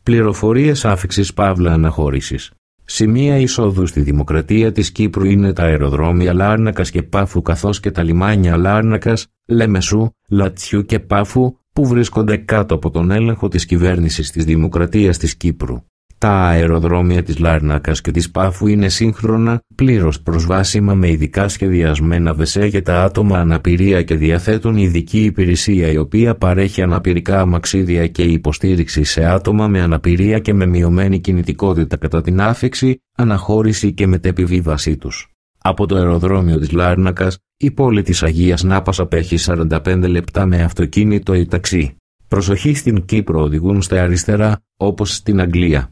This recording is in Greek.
Πληροφορίες άφιξης παύλα αναχώρησης. Σημεία εισόδου στη Δημοκρατία της Κύπρου είναι τα αεροδρόμια Λάρνακας και Πάφου καθώς και τα λιμάνια Λάρνακας, Λεμεσού, Λατσιού και Πάφου που βρίσκονται κάτω από τον έλεγχο της κυβέρνησης της Δημοκρατίας της Κύπρου. Τα αεροδρόμια της Λάρνακας και της Πάφου είναι σύγχρονα, πλήρως προσβάσιμα με ειδικά σχεδιασμένα βεσέ για τα άτομα αναπηρία και διαθέτουν ειδική υπηρεσία η οποία παρέχει αναπηρικά αμαξίδια και υποστήριξη σε άτομα με αναπηρία και με μειωμένη κινητικότητα κατά την άφιξη, αναχώρηση και μετεπιβίβασή τους. Από το αεροδρόμιο της Λάρνακας, η πόλη της Αγίας Νάπας απέχει 45 λεπτά με αυτοκίνητο ή ταξί. Προσοχή, στην Κύπρο οδηγούν στα αριστερά, όπως στην Αγγλία.